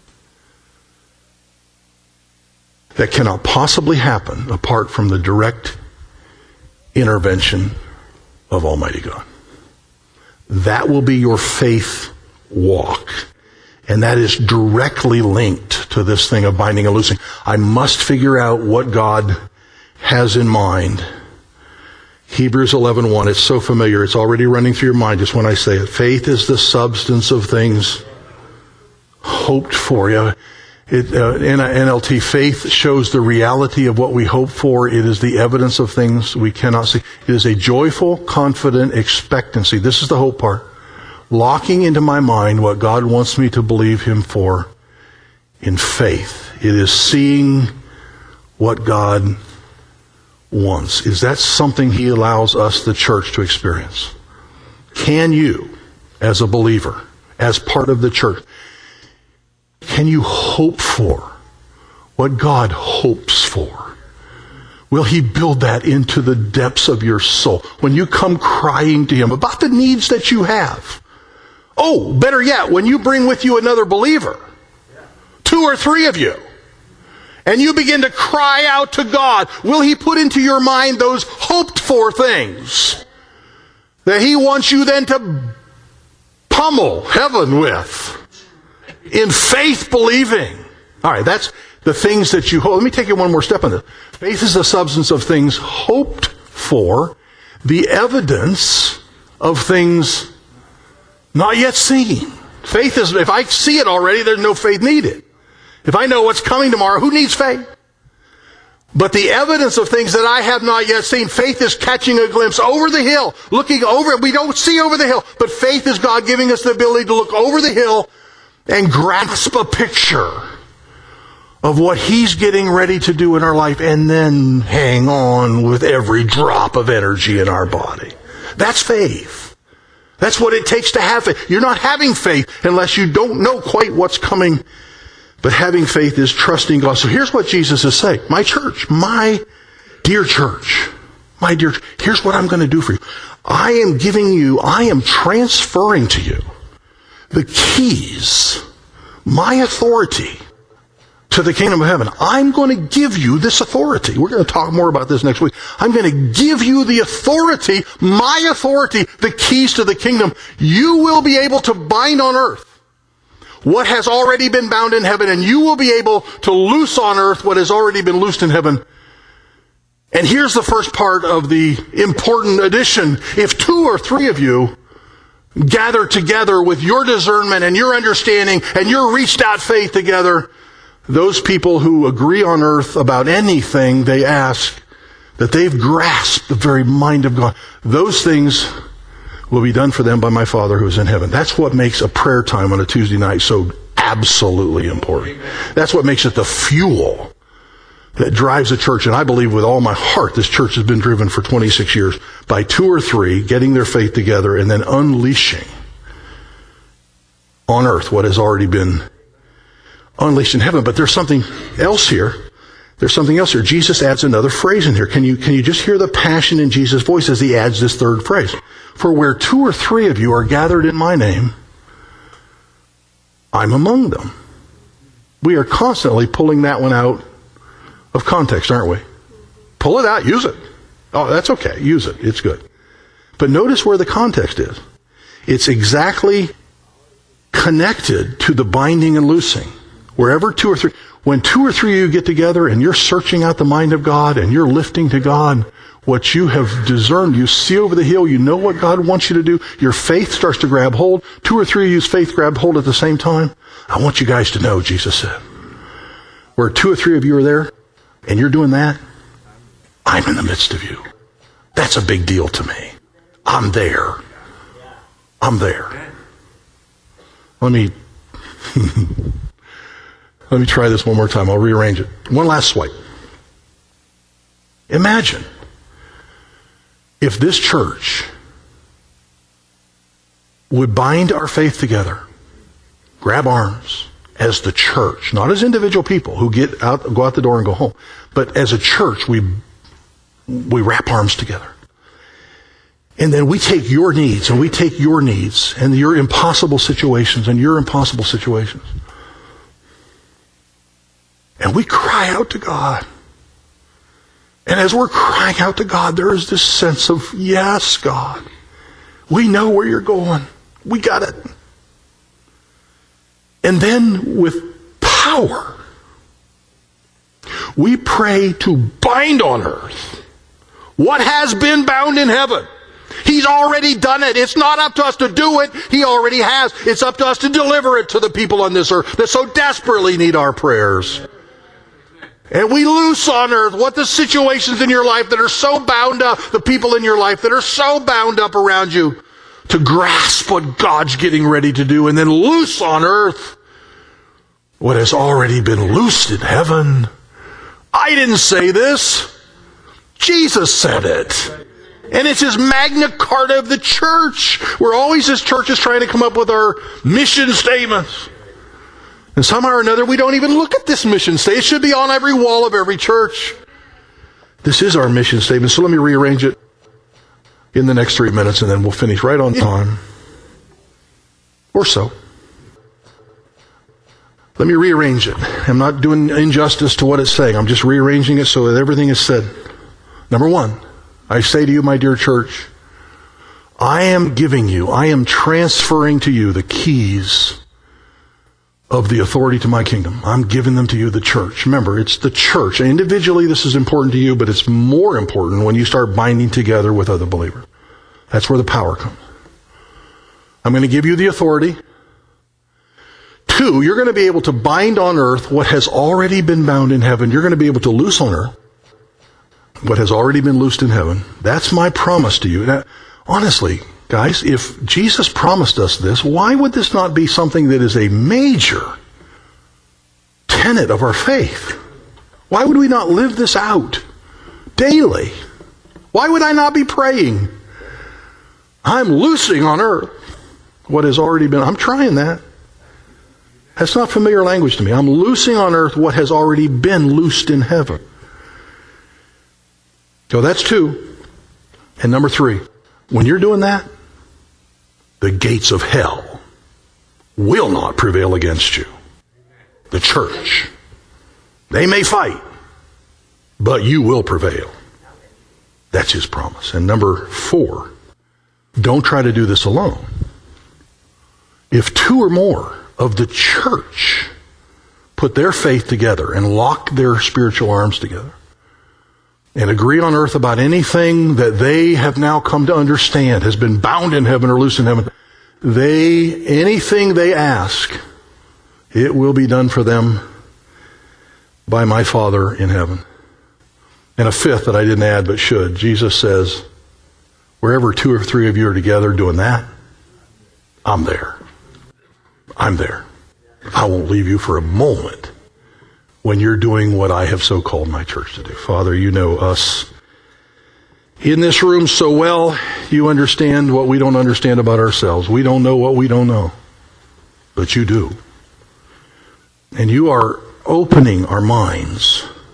that cannot possibly happen apart from the direct intervention of Almighty God? That will be your faith walk. And that is directly linked to this thing of binding and loosing. I must figure out what God has in mind. Hebrews 11:1, it's so familiar, it's already running through your mind just when I say it. Faith is the substance of things hoped for. In NLT, faith shows the reality of what we hope for. It is the evidence of things we cannot see. It is a joyful, confident expectancy. This is the hope part. Locking into my mind what God wants me to believe Him for in faith. It is seeing what God wants. Is that something He allows us, the church, to experience? Can you, as a believer, as part of the church, can you hope for what God hopes for? Will He build that into the depths of your soul? When you come crying to Him about the needs that you have. Oh, better yet, when you bring with you another believer, 2 or 3 of you, and you begin to cry out to God, will He put into your mind those hoped for things that He wants you then to pummel heaven with in faith believing? All right, that's the things that you hope. Let me take you one more step on this. Faith is the substance of things hoped for, the evidence of things not yet seen. Faith is, if I see it already, there's no faith needed. If I know what's coming tomorrow, who needs faith? But the evidence of things that I have not yet seen, faith is catching a glimpse over the hill, looking over it. We don't see over the hill, but faith is God giving us the ability to look over the hill and grasp a picture of what He's getting ready to do in our life, and then hang on with every drop of energy in our body. That's faith. That's what it takes to have faith. You're not having faith unless you don't know quite what's coming. But having faith is trusting God. So here's what Jesus is saying. My church, my dear church, here's what I'm going to do for you. I am transferring to you the keys, my authority to the kingdom of heaven. I'm going to give you this authority. We're going to talk more about this next week. I'm going to give you the authority, my authority, the keys to the kingdom. You will be able to bind on earth what has already been bound in heaven, and you will be able to loose on earth what has already been loosed in heaven. And here's the first part of the important addition. If 2 or 3 of you gather together with your discernment and your understanding and your reached out faith together, those people who agree on earth about anything they ask, that they've grasped the very mind of God, those things will be done for them by my Father who is in heaven. That's what makes a prayer time on a Tuesday night so absolutely important. That's what makes it the fuel that drives the church. And I believe with all my heart this church has been driven for 26 years by 2 or 3 getting their faith together and then unleashing on earth what has already been unleashed in heaven. But there's something else here There's something else here. Jesus adds another phrase in here. Can you just hear the passion in Jesus' voice as he adds this third phrase? For where 2 or 3 of you are gathered in my name, I'm among them. We are constantly pulling that one out of context, aren't we? Pull it out, use it. Oh, that's okay. Use it. It's good. But notice where the context is. It's exactly connected to the binding and loosing. Wherever 2 or 3, when 2 or 3 of you get together and you're searching out the mind of God and you're lifting to God what you have discerned, you see over the hill, you know what God wants you to do, your faith starts to grab hold. 2 or 3 of you's faith grab hold at the same time. I want you guys to know, Jesus said, where 2 or 3 of you are there and you're doing that, I'm in the midst of you. That's a big deal to me. I'm there. I'm there. Let me try this one more time. I'll rearrange it. One last swipe. Imagine if this church would bind our faith together, grab arms as the church, not as individual people who go out the door and go home, but as a church, we wrap arms together. And then we take your needs and we take your needs and your impossible situations and your impossible situations. And we cry out to God. And as we're crying out to God, there is this sense of, yes, God, we know where you're going. We got it. And then with power, we pray to bind on earth what has been bound in heaven. He's already done it. It's not up to us to do it. He already has. It's up to us to deliver it to the people on this earth that so desperately need our prayers. And we loose on earth what the situations in your life that are so bound up, the people in your life that are so bound up around you, to grasp what God's getting ready to do, and then loose on earth what has already been loosed in heaven. I didn't say this. Jesus said it. And it's his Magna Carta of the church. We're always, as churches, trying to come up with our mission statements. And somehow or another, we don't even look at this mission statement. It should be on every wall of every church. This is our mission statement. So let me rearrange it in the next 3 minutes, and then we'll finish right on time. Or so. Let me rearrange it. I'm not doing injustice to what it's saying. I'm just rearranging it so that everything is said. Number 1, I say to you, my dear church, I am transferring to you the keys of the authority to my kingdom. I'm giving them to you, the church. Remember, it's the church. Individually, this is important to you, but it's more important when you start binding together with other believers. That's where the power comes. I'm going to give you the authority. 2, you're going to be able to bind on earth what has already been bound in heaven. You're going to be able to loose on earth what has already been loosed in heaven. That's my promise to you. Now, honestly, guys, if Jesus promised us this, why would this not be something that is a major tenet of our faith? Why would we not live this out daily? Why would I not be praying? I'm loosing on earth what has already been. I'm trying that. That's not familiar language to me. I'm loosing on earth what has already been loosed in heaven. So that's 2. And number 3, when you're doing that, the gates of hell will not prevail against you. The church. They may fight, but you will prevail. That's his promise. And number 4, don't try to do this alone. If 2 or more of the church put their faith together and lock their spiritual arms together and agree on earth about anything that they have now come to understand has been bound in heaven or loose in heaven, anything they ask, it will be done for them by my Father in heaven. And a 5th that I didn't add but should. Jesus says, wherever 2 or 3 of you are together doing that, I'm there. I'm there. I won't leave you for a moment when you're doing what I have so called my church to do. Father, you know us in this room so well. You understand what we don't understand about ourselves. We don't know what we don't know. But you do. And you are opening our minds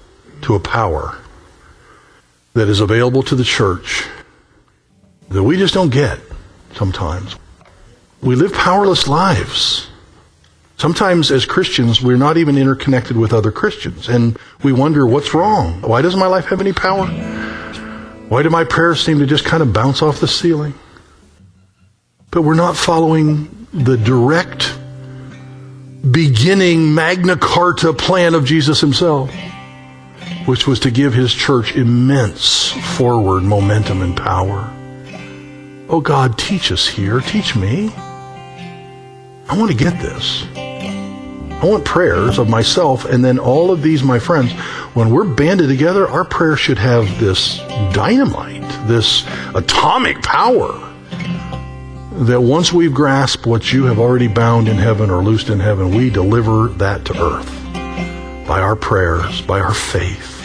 to a power that is available to the church that we just don't get sometimes. We live powerless lives. Sometimes as Christians, we're not even interconnected with other Christians, and we wonder, what's wrong? Why doesn't my life have any power? Why do my prayers seem to just kind of bounce off the ceiling? But we're not following the direct beginning Magna Carta plan of Jesus himself, which was to give his church immense forward momentum and power. Oh God, teach us here. Teach me. I want to get this. I want prayers of myself and then all of these, my friends. When we're banded together, our prayer should have this dynamite, this atomic power, that once we've grasped what you have already bound in heaven or loosed in heaven, we deliver that to earth by our prayers, by our faith.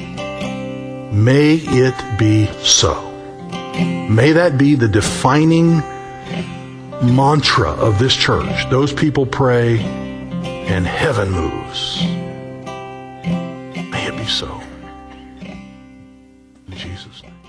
May it be so. May that be the defining mantra of this church. Those people pray and heaven moves. May it be so. In Jesus' name.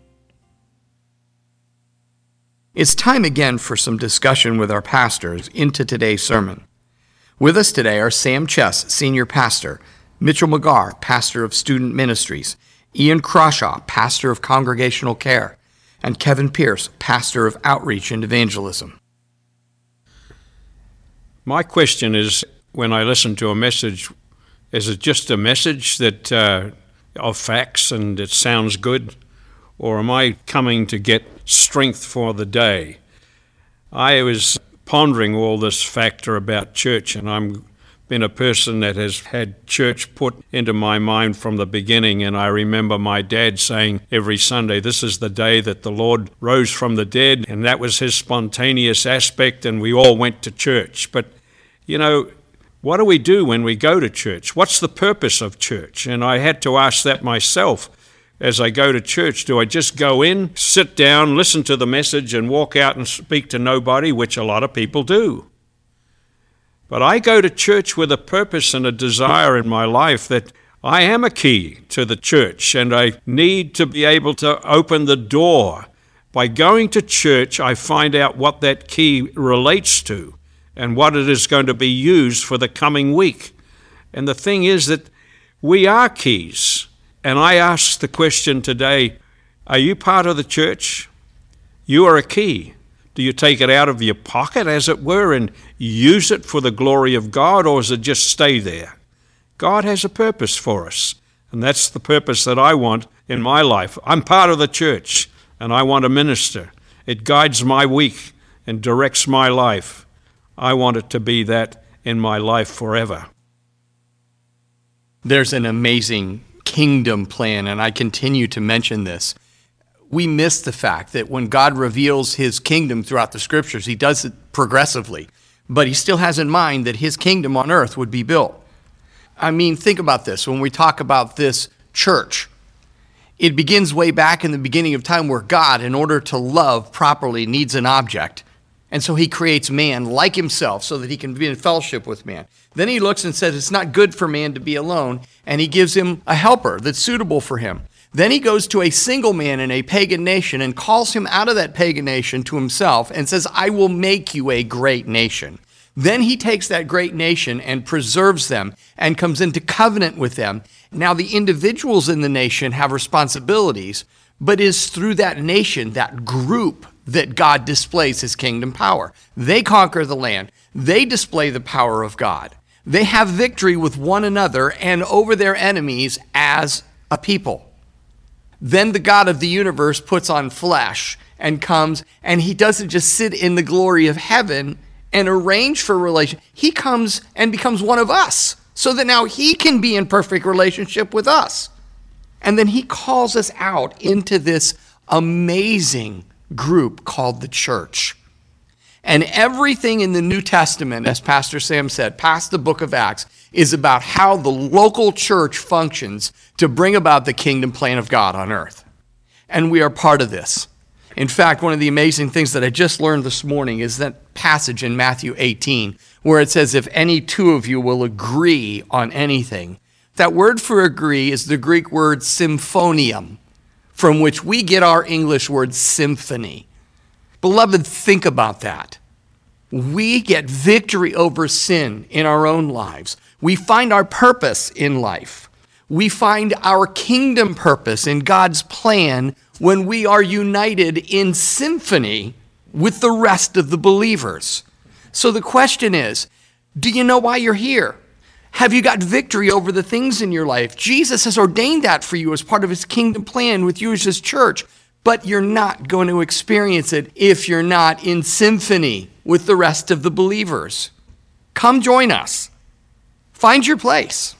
It's time again for some discussion with our pastors into today's sermon. With us today are Sam Chess, Senior Pastor, Mitchell McGarr, Pastor of Student Ministries, Ian Crawshaw, Pastor of Congregational Care, and Kevin Pierce, Pastor of Outreach and Evangelism. My question is, when I listen to a message, is it just a message that of facts and it sounds good? Or am I coming to get strength for the day? I was pondering all this factor about church, and I'm been a person that has had church put into my mind from the beginning, and I remember my dad saying every Sunday, this is the day that the Lord rose from the dead, and that was his spontaneous aspect, and we all went to church. But, you know, what do we do when we go to church? What's the purpose of church? And I had to ask that myself as I go to church. Do I just go in, sit down, listen to the message, and walk out and speak to nobody, which a lot of people do? But I go to church with a purpose and a desire in my life that I am a key to the church, and I need to be able to open the door. By going to church, I find out what that key relates to and what it is going to be used for the coming week. And the thing is that we are keys. And I ask the question today, are you part of the church? You are a key. Do you take it out of your pocket, as it were, and use it for the glory of God, or does it just stay there? God has a purpose for us, and that's the purpose that I want in my life. I'm part of the church, and I want to minister. It guides my week and directs my life. I want it to be that in my life forever. There's an amazing kingdom plan, and I continue to mention this. We miss the fact that when God reveals his kingdom throughout the scriptures, he does it progressively, but he still has in mind that his kingdom on earth would be built. I mean, think about this. When we talk about this church, it begins way back in the beginning of time where God, in order to love properly, needs an object. And so he creates man like himself so that he can be in fellowship with man. Then he looks and says, it's not good for man to be alone, and he gives him a helper that's suitable for him. Then he goes to a single man in a pagan nation and calls him out of that pagan nation to himself and says, I will make you a great nation. Then he takes that great nation and preserves them and comes into covenant with them. Now the individuals in the nation have responsibilities, but is through that nation, that group, that God displays his kingdom power. They conquer the land. They display the power of God. They have victory with one another and over their enemies as a people. Then the God of the universe puts on flesh and comes, and he doesn't just sit in the glory of heaven and arrange for relation. He comes and becomes one of us so that now he can be in perfect relationship with us. And then he calls us out into this amazing group called the church. And everything in the New Testament, as Pastor Sam said, past the book of Acts, is about how the local church functions to bring about the kingdom plan of God on earth. And we are part of this. In fact, one of the amazing things that I just learned this morning is that passage in Matthew 18, where it says, if any two of you will agree on anything, That word for agree is the Greek word symphonium, from which we get our English word symphony. Beloved, think about that. We get victory over sin in our own lives. We find our purpose in life. We find our kingdom purpose in God's plan when we are united in symphony with the rest of the believers. So the question is, do you know why you're here? Have you got victory over the things in your life? Jesus has ordained that for you as part of his kingdom plan with you as his church, but you're not going to experience it if you're not in symphony with the rest of the believers. Come join us. Find your place.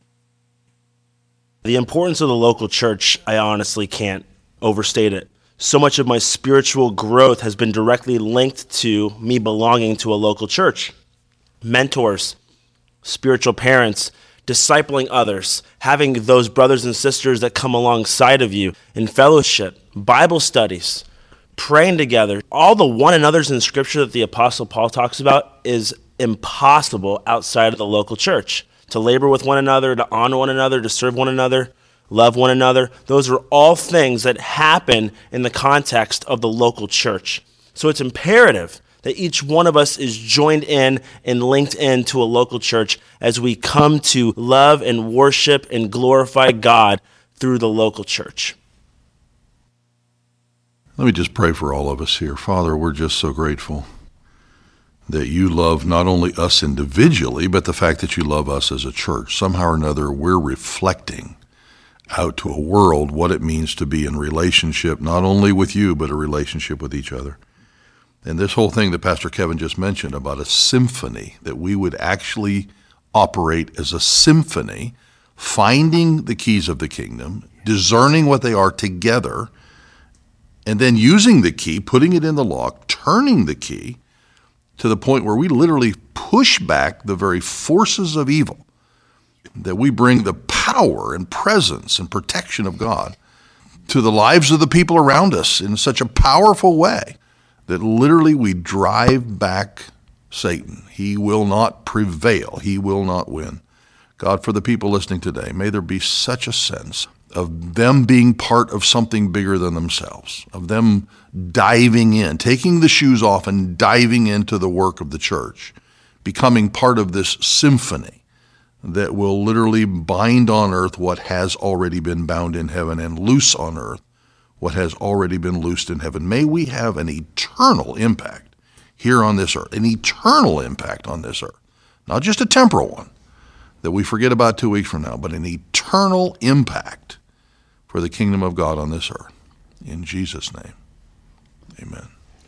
The importance of the local church, I honestly can't overstate it. So much of my spiritual growth has been directly linked to me belonging to a local church. Mentors, spiritual parents, discipling others, having those brothers and sisters that come alongside of you in fellowship, Bible studies, praying together. All the one another's in Scripture that the Apostle Paul talks about is impossible outside of the local church. To labor with one another, to honor one another, to serve one another, love one another. Those are all things that happen in the context of the local church. So it's imperative that each one of us is joined in and linked into a local church as we come to love and worship and glorify God through the local church. Let me just pray for all of us here. Father, we're just so grateful that you love not only us individually, but the fact that you love us as a church. Somehow or another, we're reflecting out to a world what it means to be in relationship, not only with you, but a relationship with each other. And this whole thing that Pastor Kevin just mentioned about a symphony, that we would actually operate as a symphony, finding the keys of the kingdom, discerning what they are together, and then using the key, putting it in the lock, turning the key to the point where we literally push back the very forces of evil, that we bring the power and presence and protection of God to the lives of the people around us in such a powerful way that literally we drive back Satan. He will not prevail. He will not win. God, for the people listening today, may there be such a sense of them being part of something bigger than themselves, of them diving in, taking the shoes off and diving into the work of the church, becoming part of this symphony that will literally bind on earth what has already been bound in heaven and loose on earth what has already been loosed in heaven. May we have an eternal impact here on this earth, an eternal impact on this earth, not just a temporal one that we forget about 2 weeks from now, but an eternal impact for the kingdom of God on this earth. In Jesus' name, amen.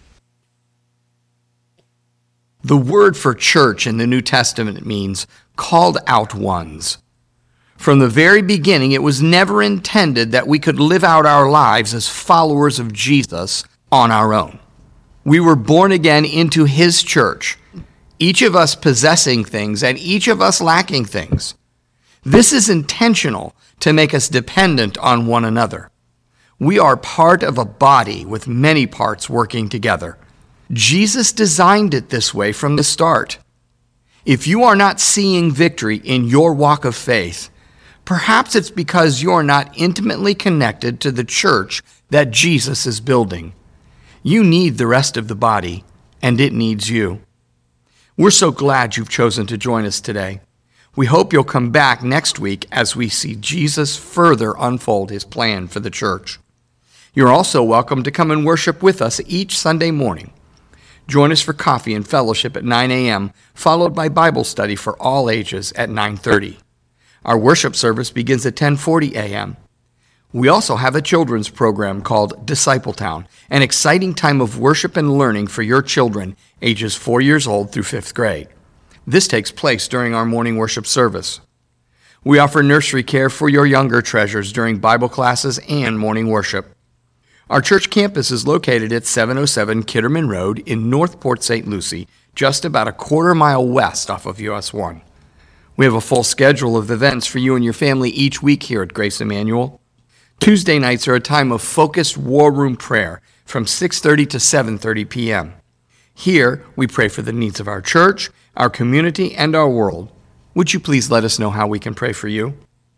The word for church in the New Testament means called out ones. From the very beginning, it was never intended that we could live out our lives as followers of Jesus on our own. We were born again into his church, each of us possessing things and each of us lacking things. This is intentional to make us dependent on one another. We are part of a body with many parts working together. Jesus designed it this way from the start. If you are not seeing victory in your walk of faith, perhaps it's because you're not intimately connected to the church that Jesus is building. You need the rest of the body, and it needs you. We're so glad you've chosen to join us today. We hope you'll come back next week as we see Jesus further unfold his plan for the church. You're also welcome to come and worship with us each Sunday morning. Join us for coffee and fellowship at 9 a.m., followed by Bible study for all ages at 9:30. Our worship service begins at 10:40 a.m. We also have a children's program called Discipletown, an exciting time of worship and learning for your children ages 4 years old through 5th grade. This takes place during our morning worship service. We offer nursery care for your younger treasures during Bible classes and morning worship. Our church campus is located at 707 Kitterman Road in North Port St. Lucie, just about a quarter-mile west off of US 1. We have a full schedule of events for you and your family each week here at Grace Emmanuel. Tuesday nights are a time of focused war room prayer from 6:30 to 7:30 p.m. Here, we pray for the needs of our church, our community, and our world. Would you please let us know how we can pray for you?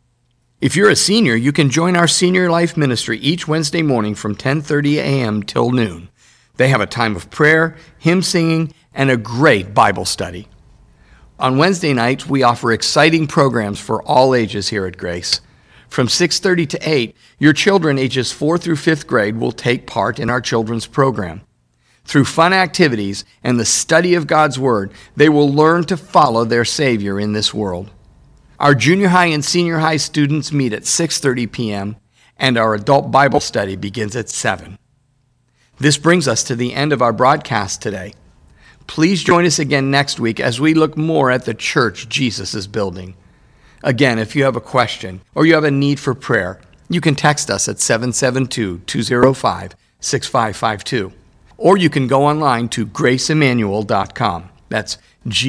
If you're a senior, you can join our Senior Life Ministry each Wednesday morning from 10:30 a.m. till noon. They have a time of prayer, hymn singing, and a great Bible study. On Wednesday nights, we offer exciting programs for all ages here at Grace. From 6:30 to 8, your children ages 4 through 5th grade will take part in our children's program. Through fun activities and the study of God's Word, they will learn to follow their Savior in this world. Our junior high and senior high students meet at 6:30 p.m., and our adult Bible study begins at 7. This brings us to the end of our broadcast today. Please join us again next week as we look more at the church Jesus is building. Again, if you have a question or you have a need for prayer, you can text us at 772-205-6552. Or you can go online to graceemmanuel.com. That's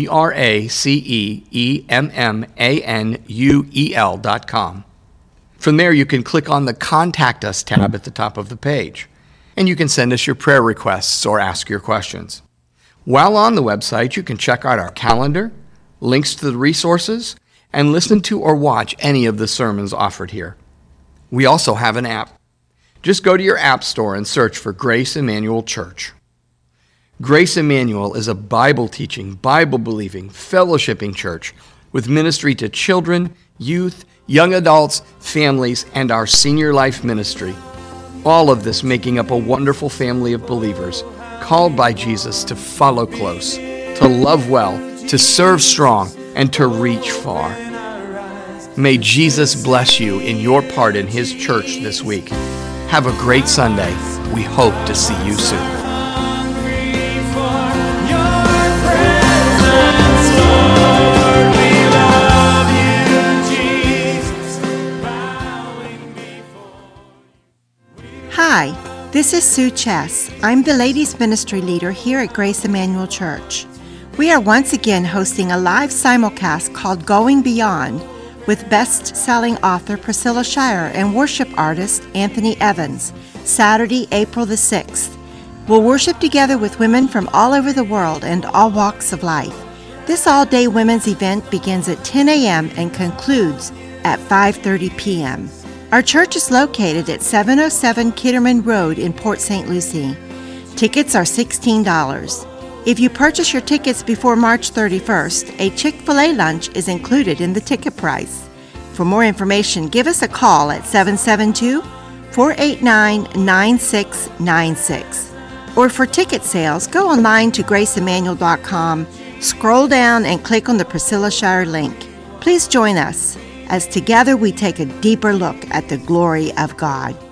GraceEmmanuel.com. From there, you can click on the Contact Us tab at the top of the page, and you can send us your prayer requests or ask your questions. While on the website, you can check out our calendar, links to the resources, and listen to or watch any of the sermons offered here. We also have an app. Just go to your app store and search for Grace Emmanuel Church. Grace Emmanuel is a Bible-teaching, Bible-believing, fellowshipping church with ministry to children, youth, young adults, families, and our Senior Life Ministry. All of this making up a wonderful family of believers called by Jesus to follow close, to love well, to serve strong, and to reach far. May Jesus bless you in your part in His church this week. Have a great Sunday. We hope to see you soon. Hi, this is Sue Chess. I'm the Ladies Ministry Leader here at Grace Emmanuel Church. We are once again hosting a live simulcast called Going Beyond with best-selling author Priscilla Shirer and worship artist Anthony Evans, Saturday, April the 6th. We'll worship together with women from all over the world and all walks of life. This all-day women's event begins at 10 a.m. and concludes at 5:30 p.m. Our church is located at 707 Kitterman Road in Port St. Lucie. Tickets are $16. If you purchase your tickets before March 31st, a Chick-fil-A lunch is included in the ticket price. For more information, give us a call at 772-489-9696. Or for ticket sales, go online to graceemmanuel.com, scroll down and click on the Priscilla Shirer link. Please join us as together we take a deeper look at the glory of God.